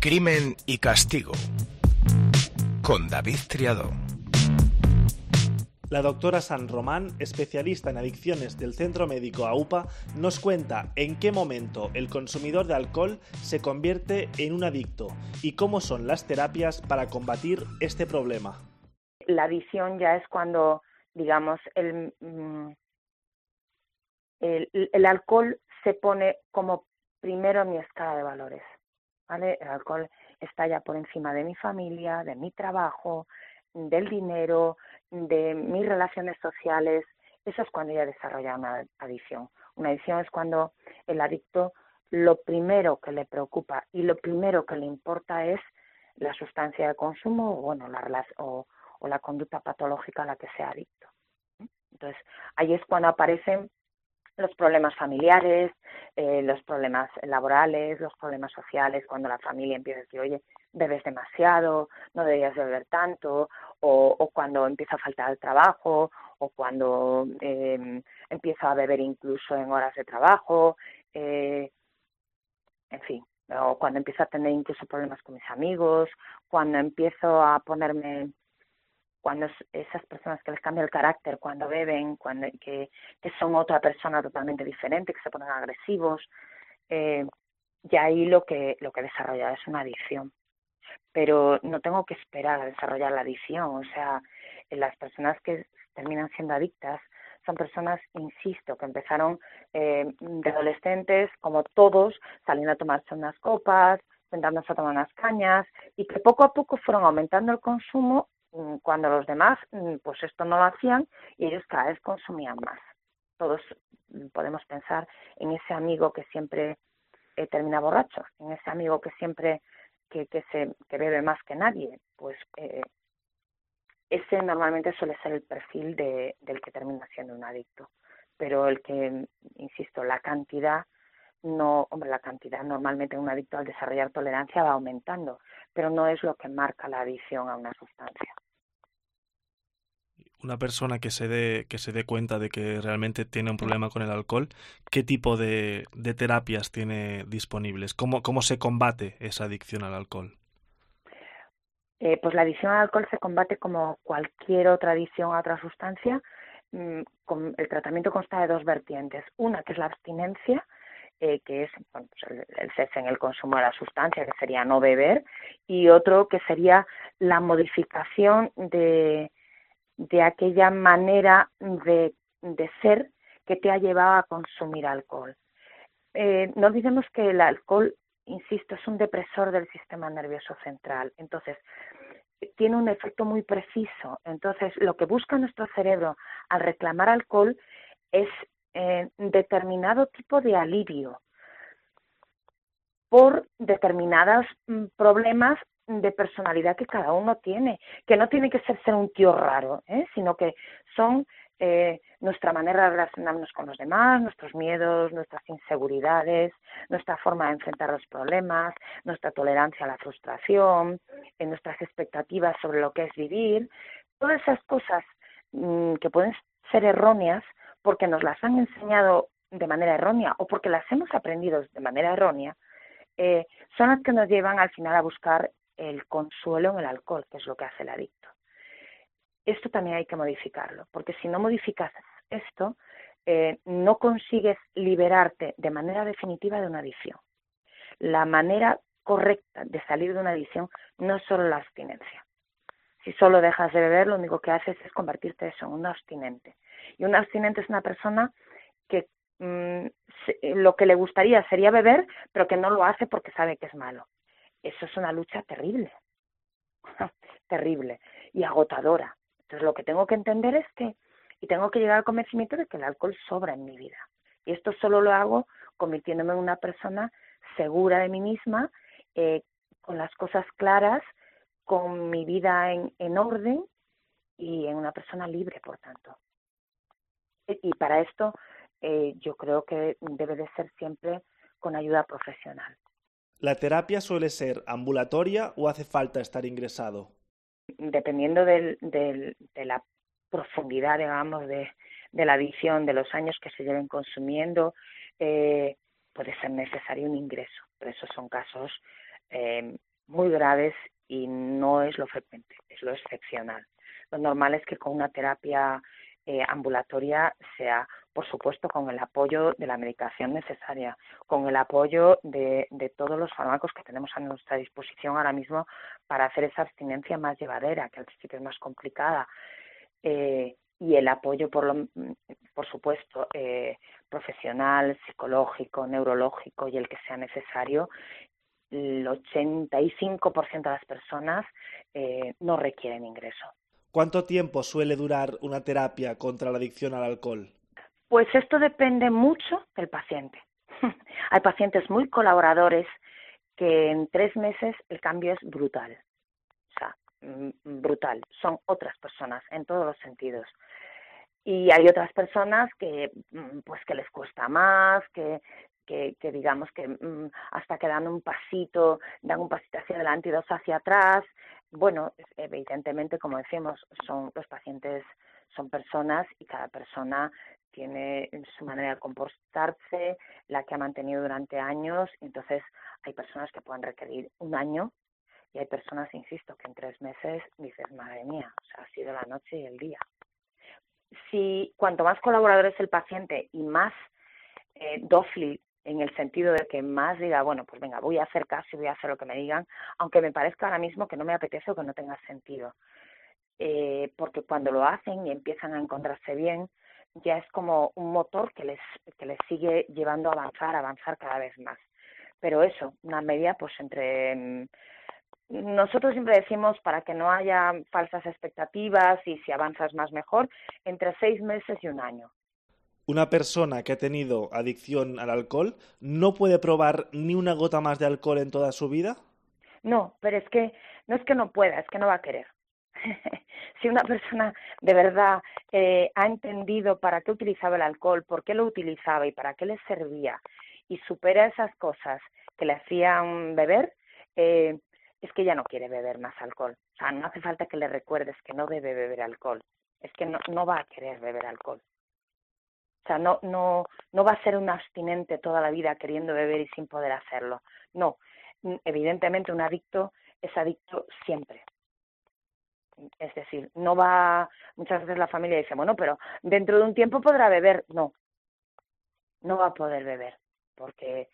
Crimen y castigo con David Triadó. La doctora San Román, especialista en adicciones del Centro Médico AUPA, nos cuenta en qué momento el consumidor de alcohol se convierte en un adicto y cómo son las terapias para combatir este problema. La adicción ya es cuando, digamos, el alcohol se pone como primero en mi escala de valores, ¿vale? El alcohol está ya por encima de mi familia, de mi trabajo, del dinero, de mis relaciones sociales. Eso es cuando ya desarrolla una adicción. Una adicción es cuando el adicto lo primero que le preocupa y lo primero que le importa es la sustancia de consumo o la conducta patológica a la que sea adicto. Entonces, ahí es cuando aparecen los problemas familiares, los problemas laborales, los problemas sociales, cuando la familia empieza a decir, oye, bebes demasiado, no deberías beber tanto, o cuando empieza a faltar el trabajo, o cuando empieza a beber incluso en horas de trabajo, en fin, o cuando empiezo a tener incluso problemas con mis amigos, cuando empiezo a ponerme... cuando esas personas que les cambia el carácter cuando beben, que son otra persona totalmente diferente, que se ponen agresivos, ya ahí lo que desarrolla es una adicción. Pero no tengo que esperar a desarrollar la adicción, o sea, las personas que terminan siendo adictas son personas, insisto, que empezaron de adolescentes, como todos, saliendo a tomarse unas copas, sentándose a tomar unas cañas, y que poco a poco fueron aumentando el consumo cuando los demás pues esto no lo hacían y ellos cada vez consumían más. Todos podemos pensar en ese amigo que siempre termina borracho, en ese amigo que siempre que bebe más que nadie, pues ese normalmente suele ser el perfil del que termina siendo un adicto. Pero el que, insisto, la cantidad normalmente un adicto al desarrollar tolerancia va aumentando, pero no es lo que marca la adicción a una sustancia. Una persona que se dé cuenta de que realmente tiene un problema con el alcohol, ¿qué tipo de terapias tiene disponibles? ¿Cómo se combate esa adicción al alcohol? Pues la adicción al alcohol se combate como cualquier otra adicción a otra sustancia. El tratamiento consta de dos vertientes. Una, que es la abstinencia, que es pues el cese en el consumo de la sustancia, que sería no beber, y otro que sería la modificación de aquella manera de ser que te ha llevado a consumir alcohol. No olvidemos que el alcohol, insisto, es un depresor del sistema nervioso central. Entonces, tiene un efecto muy preciso. Entonces, lo que busca nuestro cerebro al reclamar alcohol es determinado tipo de alivio por determinados problemas de personalidad que cada uno tiene, que no tiene que ser un tío raro, sino que son nuestra manera de relacionarnos con los demás, nuestros miedos, nuestras inseguridades, nuestra forma de enfrentar los problemas, nuestra tolerancia a la frustración, nuestras expectativas sobre lo que es vivir, todas esas cosas que pueden ser erróneas porque nos las han enseñado de manera errónea o porque las hemos aprendido de manera errónea, son las que nos llevan al final a buscar el consuelo en el alcohol, que es lo que hace el adicto. Esto también hay que modificarlo, porque si no modificas esto, no consigues liberarte de manera definitiva de una adicción. La manera correcta de salir de una adicción no es solo la abstinencia. Si solo dejas de beber, lo único que haces es convertirte en un abstinente. Y un abstinente es una persona que lo que le gustaría sería beber, pero que no lo hace porque sabe que es malo. Eso es una lucha terrible, terrible y agotadora. Entonces lo que tengo que entender es y tengo que llegar al convencimiento de que el alcohol sobra en mi vida. Y esto solo lo hago convirtiéndome en una persona segura de mí misma, con las cosas claras, con mi vida en orden y en una persona libre, por tanto. Y para esto yo creo que debe de ser siempre con ayuda profesional. ¿La terapia suele ser ambulatoria o hace falta estar ingresado? Dependiendo de la profundidad, digamos, de la adicción, de los años que se lleven consumiendo, puede ser necesario un ingreso. Pero esos son casos muy graves y no es lo frecuente, es lo excepcional. Lo normal es que con una terapia ambulatoria sea, por supuesto, con el apoyo de la medicación necesaria, con el apoyo de todos los fármacos que tenemos a nuestra disposición ahora mismo para hacer esa abstinencia más llevadera, que al principio es más complicada, y el apoyo, por supuesto, profesional, psicológico, neurológico y el que sea necesario. El 85% de las personas no requieren ingreso. ¿Cuánto tiempo suele durar una terapia contra la adicción al alcohol? Pues esto depende mucho del paciente. Hay pacientes muy colaboradores que en 3 meses el cambio es brutal. O sea, brutal. Son otras personas en todos los sentidos. Y hay otras personas que pues que les cuesta más, que digamos que hasta que dan un pasito hacia adelante y dos hacia atrás. Bueno, evidentemente, como decimos, los pacientes son personas y cada persona tiene su manera de comportarse, la que ha mantenido durante años. Entonces, hay personas que pueden requerir 1 año y hay personas, insisto, que en 3 meses dices, madre mía, o sea, ha sido la noche y el día. Si cuanto más colaborador es el paciente y más dócil, en el sentido de que más diga, bueno, pues venga, voy a hacer caso y voy a hacer lo que me digan, aunque me parezca ahora mismo que no me apetece o que no tenga sentido. Porque cuando lo hacen y empiezan a encontrarse bien, ya es como un motor que les sigue llevando a avanzar cada vez más. Pero eso, una media pues entre... Nosotros siempre decimos, para que no haya falsas expectativas y si avanzas más mejor, entre 6 meses y 1 año. Una persona que ha tenido adicción al alcohol no puede probar ni una gota más de alcohol en toda su vida. No, pero es que no pueda, es que no va a querer. Si una persona de verdad ha entendido para qué utilizaba el alcohol, por qué lo utilizaba y para qué le servía, y supera esas cosas que le hacían beber, es que ya no quiere beber más alcohol. O sea, no hace falta que le recuerdes que no debe beber alcohol. Es que no va a querer beber alcohol. O sea, no va a ser un abstinente toda la vida queriendo beber y sin poder hacerlo. No, evidentemente un adicto es adicto siempre. Es decir, no va, muchas veces la familia dice, bueno, pero dentro de un tiempo podrá beber. No va a poder beber, porque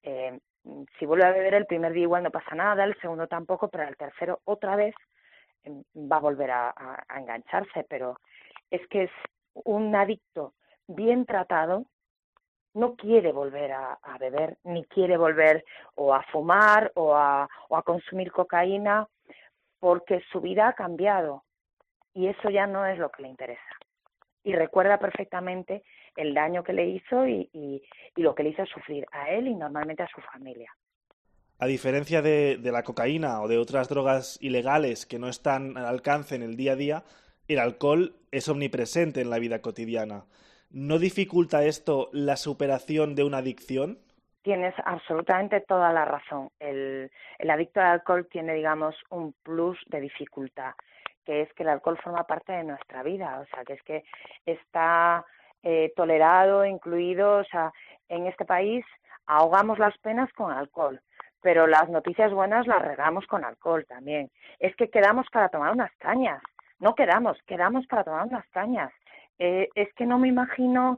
si vuelve a beber el primer día igual no pasa nada, el segundo tampoco, pero el tercero otra vez va a volver a engancharse. Pero es que es un adicto bien tratado, no quiere volver a beber, ni quiere volver o a fumar o a consumir cocaína, porque su vida ha cambiado y eso ya no es lo que le interesa. Y recuerda perfectamente el daño que le hizo y lo que le hizo sufrir a él y normalmente a su familia. A diferencia de la cocaína o de otras drogas ilegales que no están al alcance en el día a día, el alcohol es omnipresente en la vida cotidiana. ¿No dificulta esto la superación de una adicción? Tienes absolutamente toda la razón. El adicto al alcohol tiene, digamos, un plus de dificultad, que es que el alcohol forma parte de nuestra vida, o sea, que es que está tolerado, incluido, o sea, en este país ahogamos las penas con alcohol, pero las noticias buenas las regamos con alcohol también. Es que quedamos para tomar unas cañas, no quedamos para tomar unas cañas. Es que no me imagino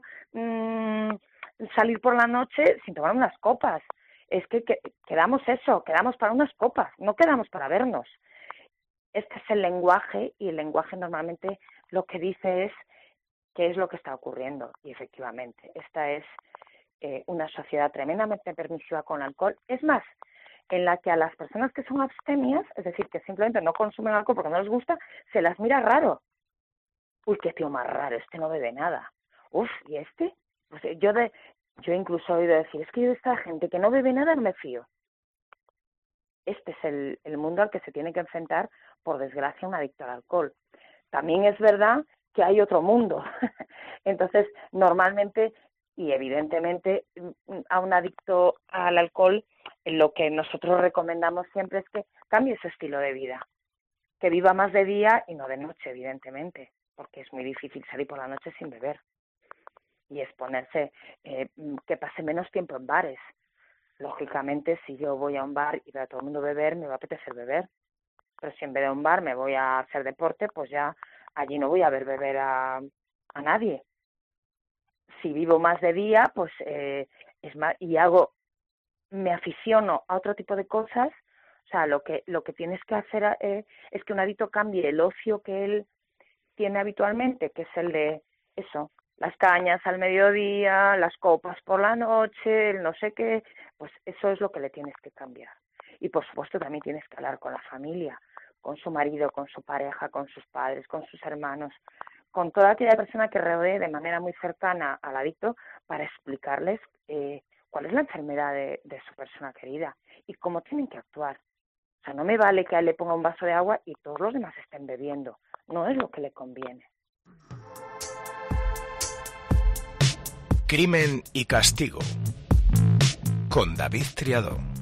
salir por la noche sin tomar unas copas. Es que quedamos para unas copas, no quedamos para vernos. Este es el lenguaje y el lenguaje normalmente lo que dice es qué es lo que está ocurriendo. Y efectivamente, esta es una sociedad tremendamente permisiva con el alcohol. Es más, en la que a las personas que son abstemias, es decir, que simplemente no consumen alcohol porque no les gusta, se las mira raro. Uy, qué tío más raro, este no bebe nada. Uf, ¿y este? Pues yo incluso he oído decir, es que yo de esta gente que no bebe nada no me fío. Este es el mundo al que se tiene que enfrentar, por desgracia, un adicto al alcohol. También es verdad que hay otro mundo. Entonces, normalmente y evidentemente a un adicto al alcohol, lo que nosotros recomendamos siempre es que cambie su estilo de vida, que viva más de día y no de noche, evidentemente, porque es muy difícil salir por la noche sin beber y exponerse, que pase menos tiempo en bares. Lógicamente, si yo voy a un bar y veo a todo el mundo beber, me va a apetecer beber. Pero si en vez de un bar me voy a hacer deporte, pues ya allí no voy a ver beber a nadie. Si vivo más de día, pues es más, y me aficiono a otro tipo de cosas. O sea, lo que tienes que hacer es que un adicto cambie el ocio que él tiene habitualmente, que es el de eso, las cañas al mediodía, las copas por la noche, el no sé qué, pues eso es lo que le tienes que cambiar. Y por supuesto también tienes que hablar con la familia, con su marido, con su pareja, con sus padres, con sus hermanos, con toda aquella persona que rodee de manera muy cercana al adicto para explicarles cuál es la enfermedad de su persona querida y cómo tienen que actuar. O sea, no me vale que a él le ponga un vaso de agua y todos los demás estén bebiendo. No es lo que le conviene. Crimen y castigo con David Triadó.